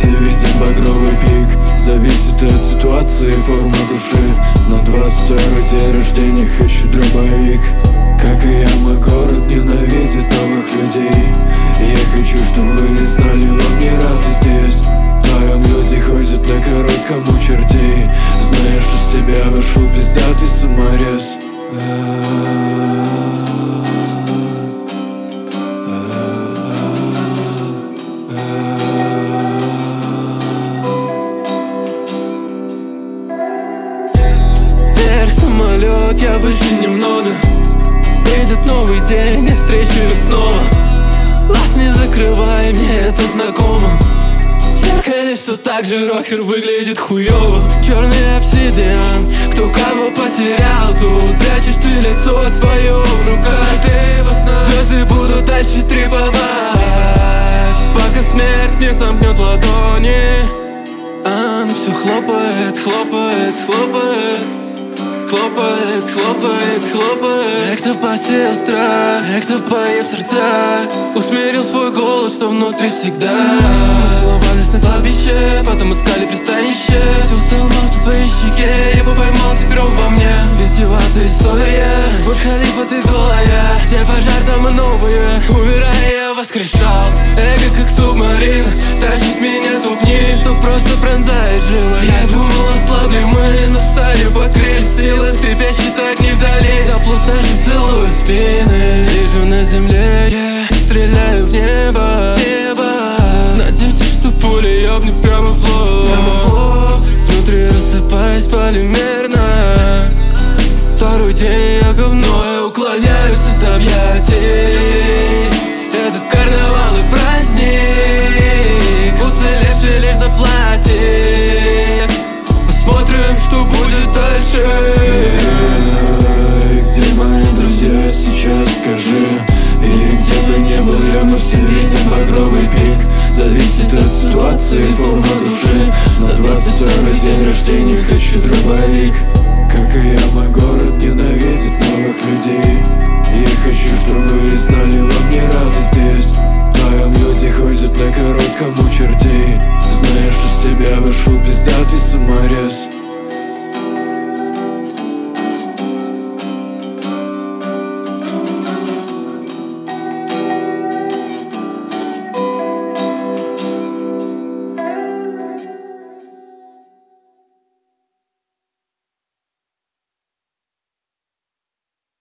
все видим багровый пик. Зависит от ситуации, формы души. На 22-й день рождения хочу дробовик. Как и я, мой город ненавидит новых людей. Я хочу, чтобы вы знали, вам не рады здесь. В твоем люди ходят на коротком у чертей, зная, что с тебя вошел пиздатый саморез. Вверх самолет, я выше немного. Придет новый день, я встречу ее снова. Глаз не закрывай, мне это знакомо. В зеркале все так же, рокер выглядит хуёво. Черный обсидиан, кто кого потерял тут. Прячешь ты лицо свое в руках. Звезды будут дальше треповать, пока смерть не сомкнет ладони. А она все хлопает, хлопает, хлопает. Хлопает, хлопает, хлопает. Кто посеял страх, кто поев сердца, усмирил свой голос, что внутри всегда. Мы целовались на кладбище, потом искали пристанище. Целовал в своей щеке, его поймал, теперь он во мне. Витиеватая история, Бурдж-Халифа, ты голая. Где пожар, там и новые. Умирая, я воскрешал. Эго как субмарина, тащит меня то вниз, то просто пронзает жилы. Я думал, ослабли мы, но стали покрылись силы. Трепещет огни вдали, заплутаешь и целую спины. Лежу на земле, я стреляю в небо, небо. В надежде, что пуля ёбнет прямо в лоб. Внутри рассыпаясь полимерно. Второй день я говно, я уклоняюсь от объятий. Этот карнавал и праздник, уцелевший лишь заплатит. Посмотрим, что будет дальше. Где мои друзья сейчас, скажи? И где бы ни был я, мы все видим багровый пик. Зависит от ситуации, форма души. На 22-й день рождения хочу дробовик. Как и я, мой город